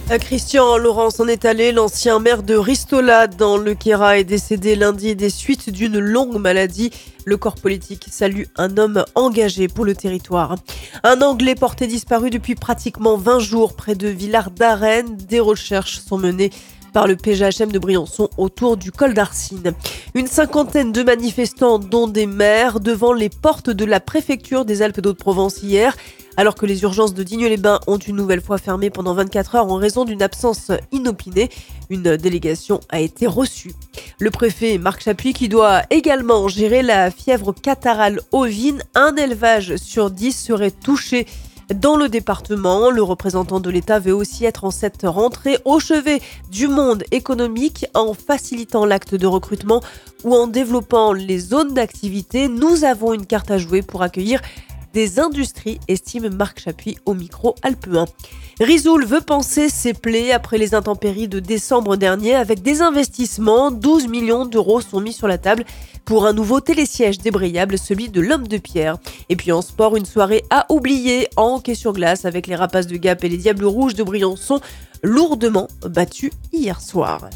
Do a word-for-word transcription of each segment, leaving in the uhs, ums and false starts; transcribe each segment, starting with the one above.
Christian Laurence en est allé. L'ancien maire de Ristola dans le Queyras est décédé lundi des suites d'une longue maladie. Le corps politique salue un homme engagé pour le territoire. Un Anglais porté disparu depuis pratiquement vingt jours près de Villard-d'Arène. Des recherches sont menées par le P G H M de Briançon autour du col d'Arcine. Une cinquantaine de manifestants, dont des maires, devant les portes de la préfecture des Alpes-de-Haute-Provence hier. Alors que les urgences de Digne-les-Bains ont une nouvelle fois fermé pendant vingt-quatre heures en raison d'une absence inopinée, une délégation a été reçue. Le préfet Marc Chapuis qui doit également gérer la fièvre catarrhale ovine, un élevage sur dix serait touché dans le département. Le représentant de l'État veut aussi être en cette rentrée au chevet du monde économique en facilitant l'acte de recrutement ou en développant les zones d'activité. Nous avons une carte à jouer pour accueillir des industries, estime Marc Chapuis au micro Alpe un. Risoul veut panser ses plaies après les intempéries de décembre dernier avec des investissements. douze millions d'euros sont mis sur la table pour un nouveau télésiège débrayable, celui de l'Homme de Pierre. Et puis en sport, une soirée à oublier en hockey sur glace avec les Rapaces de Gap et les Diables Rouges de Briançon, lourdement battus hier soir.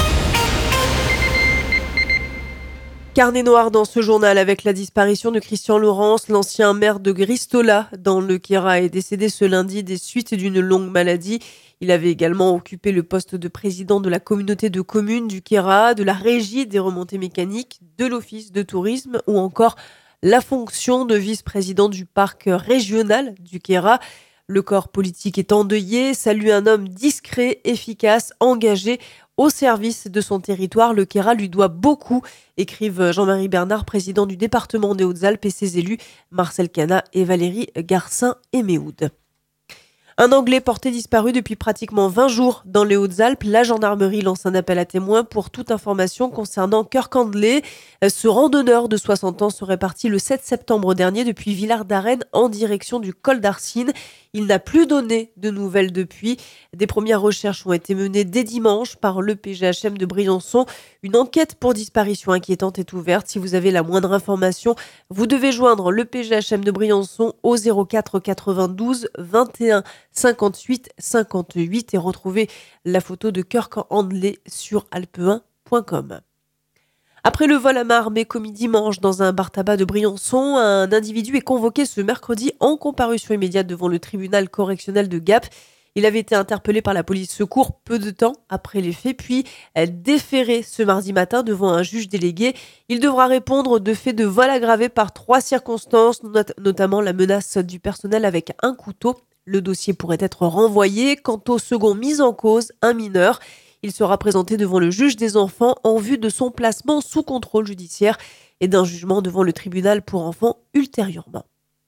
Carnet noir dans ce journal avec la disparition de Christian Laurence, l'ancien maire de Ristola dans le Queyras est décédé ce lundi des suites d'une longue maladie. Il avait également occupé le poste de président de la communauté de communes du Queyras, de la régie des remontées mécaniques, de l'office de tourisme ou encore la fonction de vice-président du parc régional du Queyras. Le corps politique est endeuillé, salue un homme discret, efficace, engagé au service de son territoire. Le Queyras lui doit beaucoup, écrivent Jean-Marie Bernard, président du département des Hautes-Alpes, et ses élus Marcel Cana et Valérie Garcin-Eméhoud. Un Anglais porté disparu depuis pratiquement vingt jours dans les Hautes-Alpes. La gendarmerie lance un appel à témoins pour toute information concernant Kirkandley. Ce randonneur de soixante ans serait parti le sept septembre dernier depuis Villard-d'Arène en direction du col d'Arcine. Il n'a plus donné de nouvelles depuis. Des premières recherches ont été menées dès dimanche par le P G H M de Briançon. Une enquête pour disparition inquiétante est ouverte. Si vous avez la moindre information, vous devez joindre le P G H M de Briançon au zéro quatre quatre-vingt-douze vingt et un cinquante-huit cinquante-huit et retrouver la photo de Kirkandley sur alpe un point com. Après le vol à main armé commis dimanche dans un bar-tabac de Briançon, un individu est convoqué ce mercredi en comparution immédiate devant le tribunal correctionnel de Gap. Il avait été interpellé par la police secours peu de temps après les faits, puis déféré ce mardi matin devant un juge délégué. Il devra répondre de faits de vol aggravé par trois circonstances, not- notamment la menace du personnel avec un couteau. Le dossier pourrait être renvoyé. Quant au second mis en cause, un mineur, il sera présenté devant le juge des enfants en vue de son placement sous contrôle judiciaire et d'un jugement devant le tribunal pour enfants ultérieurement.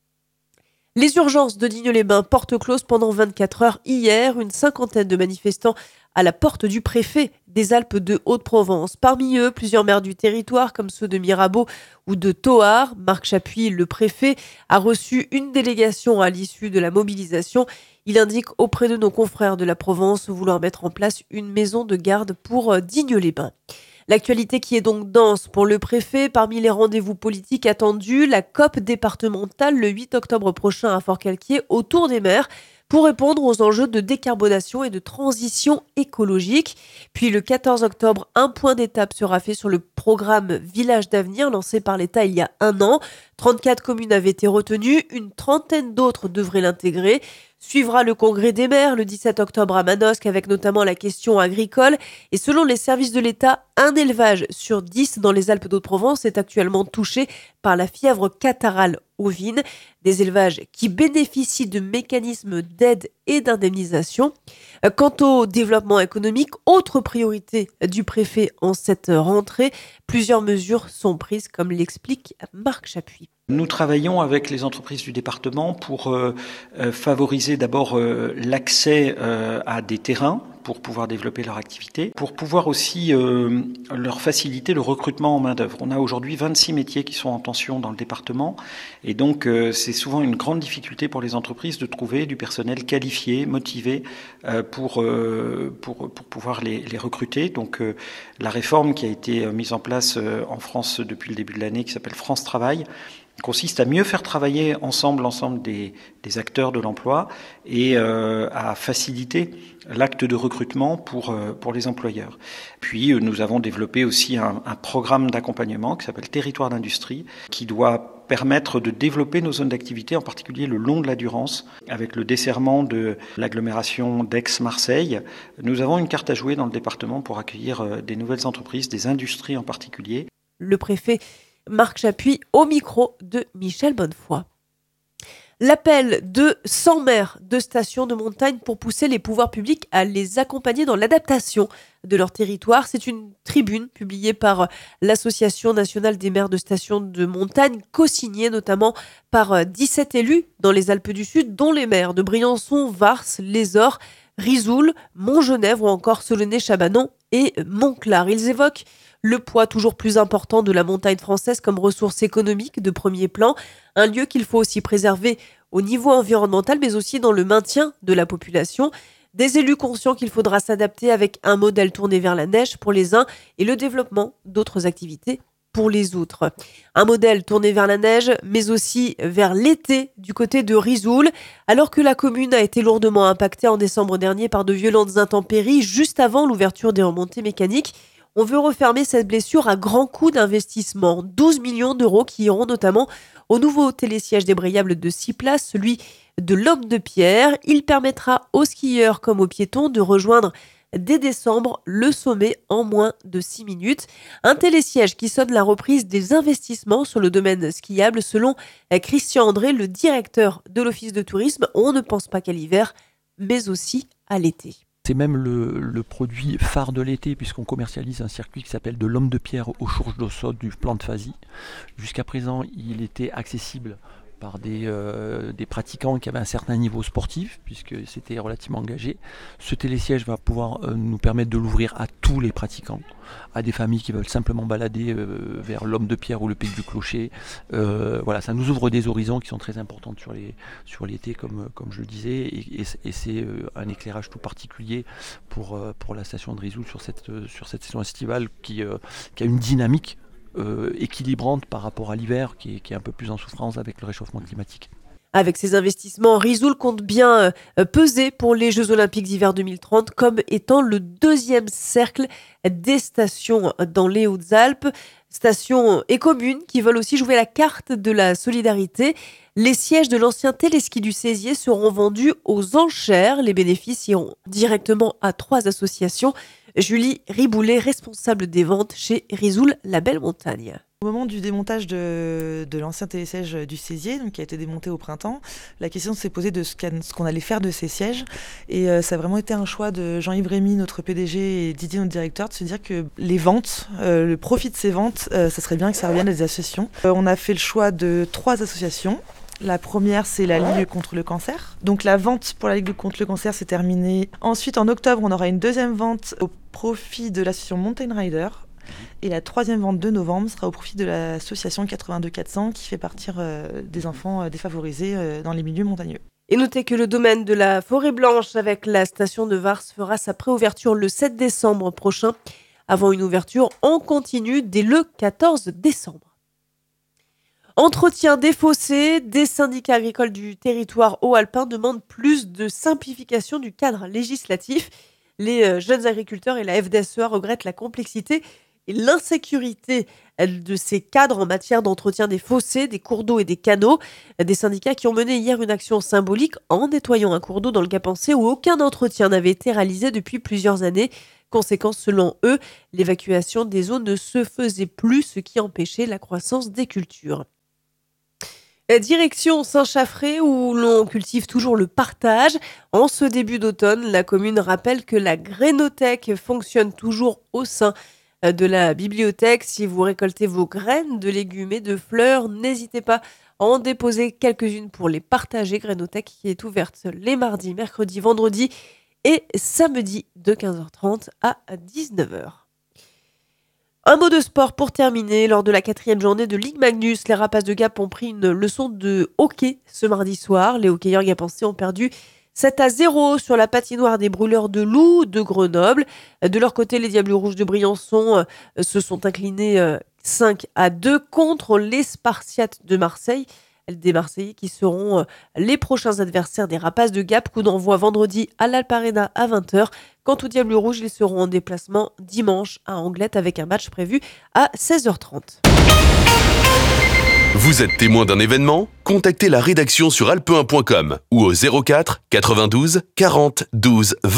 Les urgences de Digne-les-Bains portent close pendant vingt-quatre heures hier. Une cinquantaine de manifestants à la porte du préfet des Alpes-de-Haute-Provence. Parmi eux, plusieurs maires du territoire comme ceux de Mirabeau ou de Thoard. Marc Chapuis, le préfet, a reçu une délégation à l'issue de la mobilisation. Il indique auprès de nos confrères de la Provence vouloir mettre en place une maison de garde pour Digne-les-Bains. L'actualité qui est donc dense pour le préfet. Parmi les rendez-vous politiques attendus, la C O P départementale le huit octobre prochain à Fort-Calquier autour des maires pour répondre aux enjeux de décarbonation et de transition écologique. Puis le quatorze octobre, un point d'étape sera fait sur le programme Village d'avenir lancé par l'État il y a un an. trente-quatre communes avaient été retenues, une trentaine d'autres devraient l'intégrer. Suivra le congrès des maires le dix-sept octobre à Manosque avec notamment la question agricole. Et selon les services de l'État, un élevage sur dix dans les Alpes-de-Haute-Provence est actuellement touché par la fièvre catarrhale ovine. Des élevages qui bénéficient de mécanismes d'aide et d'indemnisation. Quant au développement économique, autre priorité du préfet en cette rentrée, plusieurs mesures sont prises comme l'explique Marc Chapuis. Nous travaillons avec les entreprises du département pour euh, euh, favoriser d'abord euh, l'accès euh, à des terrains pour pouvoir développer leur activité, pour pouvoir aussi euh, leur faciliter le recrutement en main-d'œuvre. On a aujourd'hui vingt-six métiers qui sont en tension dans le département et donc euh, c'est souvent une grande difficulté pour les entreprises de trouver du personnel qualifié, motivé euh, pour, euh, pour, pour pouvoir les, les recruter. Donc euh, la réforme qui a été mise en place euh, en France depuis le début de l'année qui s'appelle France Travail consiste à mieux faire travailler ensemble l'ensemble des, des acteurs de l'emploi et euh, à faciliter l'acte de recrutement pour, euh, pour les employeurs. Puis euh, nous avons développé aussi un, un programme d'accompagnement qui s'appelle Territoire d'industrie, qui doit permettre de développer nos zones d'activité, en particulier le long de la Durance, avec le desserrement de l'agglomération d'Aix-Marseille. Nous avons une carte à jouer dans le département pour accueillir euh, des nouvelles entreprises, des industries en particulier. Le préfet Marc Chapuis au micro de Michel Bonnefoy. L'appel de cent maires de stations de montagne pour pousser les pouvoirs publics à les accompagner dans l'adaptation de leur territoire. C'est une tribune publiée par l'Association nationale des maires de stations de montagne, co-signée notamment par dix-sept élus dans les Alpes du Sud, dont les maires de Briançon, Vars, Les Orres, Risoul, Montgenèvre ou encore Solesnet-Chabanon et Montclar. Ils évoquent le poids toujours plus important de la montagne française comme ressource économique de premier plan, un lieu qu'il faut aussi préserver au niveau environnemental, mais aussi dans le maintien de la population. Des élus conscients qu'il faudra s'adapter avec un modèle tourné vers la neige pour les uns et le développement d'autres activités pour les autres. Un modèle tourné vers la neige, mais aussi vers l'été du côté de Risoul, alors que la commune a été lourdement impactée en décembre dernier par de violentes intempéries juste avant l'ouverture des remontées mécaniques. On veut refermer cette blessure à grands coûts d'investissement. douze millions d'euros qui iront notamment au nouveau télésiège débrayable de six places, celui de l'Homme de Pierre. Il permettra aux skieurs comme aux piétons de rejoindre dès décembre le sommet en moins de six minutes. Un télésiège qui sonne la reprise des investissements sur le domaine skiable. Selon Christian André, le directeur de l'Office de tourisme, on ne pense pas qu'à l'hiver, mais aussi à l'été. C'est même le, le produit phare de l'été puisqu'on commercialise un circuit qui s'appelle de l'Homme de Pierre aux Chourges d'Ossot du plan de Fazy. Jusqu'à présent, il était accessible par des, euh, des pratiquants qui avaient un certain niveau sportif, puisque c'était relativement engagé. Ce télésiège va pouvoir euh, nous permettre de l'ouvrir à tous les pratiquants, à des familles qui veulent simplement balader euh, vers l'Homme de Pierre ou le Pic du Clocher. Euh, voilà, ça nous ouvre des horizons qui sont très importants sur, les, sur l'été, comme, comme je le disais, et, et, et c'est euh, un éclairage tout particulier pour, euh, pour la station de Risoul sur cette, euh, sur cette saison estivale qui, euh, qui a une dynamique Euh, équilibrante par rapport à l'hiver qui est, qui est un peu plus en souffrance avec le réchauffement climatique. Avec ces investissements, Risoul compte bien euh, peser pour les Jeux Olympiques d'hiver deux mille trente comme étant le deuxième cercle des stations dans les Hautes-Alpes. Stations et communes qui veulent aussi jouer la carte de la solidarité. Les sièges de l'ancien téléski du Césier seront vendus aux enchères. Les bénéfices iront directement à trois associations. Julie Riboulet, responsable des ventes chez Risoul La Belle Montagne. Au moment du démontage de, de l'ancien télésiège du Césier, donc qui a été démonté au printemps, la question s'est posée de ce, ce qu'on allait faire de ces sièges. Et euh, ça a vraiment été un choix de Jean-Yves Rémy, notre P D G, et Didier, notre directeur, de se dire que les ventes, euh, le profit de ces ventes, euh, ça serait bien que ça revienne à des associations. Euh, on a fait le choix de trois associations. La première, c'est la Ligue contre le cancer. Donc la vente pour la Ligue contre le cancer, c'est terminé. Ensuite, en octobre, on aura une deuxième vente au profit de l'association Mountain Rider. Et la troisième vente de novembre sera au profit de l'association quatre-vingt-deux quatre cents qui fait partir euh, des enfants euh, défavorisés euh, dans les milieux montagneux. Et notez que le domaine de la Forêt Blanche avec la station de Vars fera sa préouverture le sept décembre prochain, avant une ouverture en continu dès le quatorze décembre. Entretien des fossés, des syndicats agricoles du territoire haut-alpin demandent plus de simplification du cadre législatif. Les jeunes agriculteurs et la F D S E A regrettent la complexité et l'insécurité de ces cadres en matière d'entretien des fossés, des cours d'eau et des canaux. Des syndicats qui ont mené hier une action symbolique en nettoyant un cours d'eau dans le Gapençais où aucun entretien n'avait été réalisé depuis plusieurs années. Conséquence, selon eux, l'évacuation des eaux ne se faisait plus, ce qui empêchait la croissance des cultures. Direction Saint-Chaffré où l'on cultive toujours le partage. En ce début d'automne, la commune rappelle que la grainothèque fonctionne toujours au sein de la bibliothèque. Si vous récoltez vos graines de légumes et de fleurs, n'hésitez pas à en déposer quelques-unes pour les partager. Grainothèque qui est ouverte les mardis, mercredis, vendredis et samedis de quinze heures trente à dix-neuf heures. Un mot de sport pour terminer. Lors de la quatrième journée de Ligue Magnus, les Rapaces de Gap ont pris une leçon de hockey ce mardi soir. Les hockeyeurs gapençais ont perdu sept à zéro sur la patinoire des Brûleurs de Loups de Grenoble. De leur côté, les Diables Rouges de Briançon se sont inclinés cinq à deux contre les Spartiates de Marseille. Des Marseillais qui seront les prochains adversaires des Rapaces de Gap. Coup d'envoi vendredi à l'Alparena à vingt heures. Quant aux Diables Rouges, ils seront en déplacement dimanche à Anglette avec un match prévu à seize heures trente. Vous êtes témoin d'un événement ? Contactez la rédaction sur alpe un point com ou au zéro quatre quatre-vingt-douze quarante douze vingt.